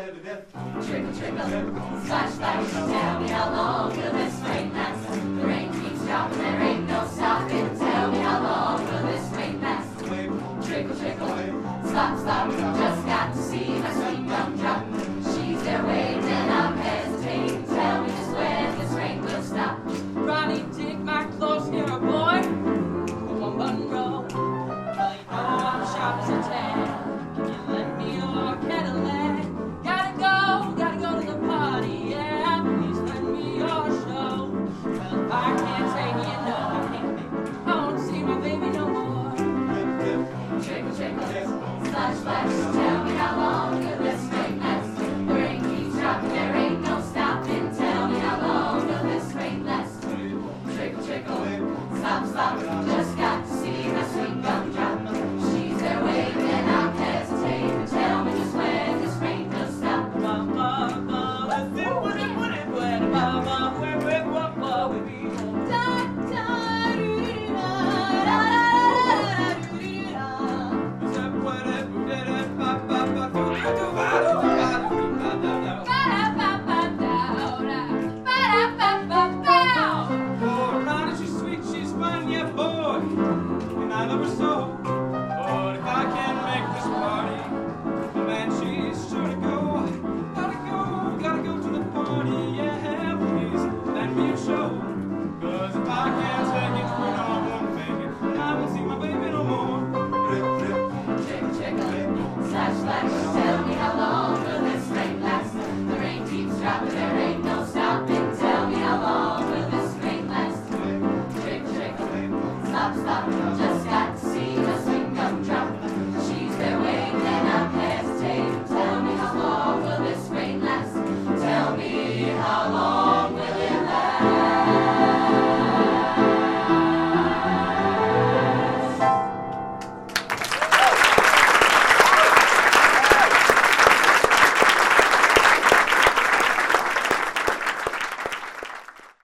Trickle, trickle, splash, splash, tell me how long will this rain last? The rain keeps dropping, there ain't no stopping. Tell me how long will this rain last? Trickle, trickle, stop, stop,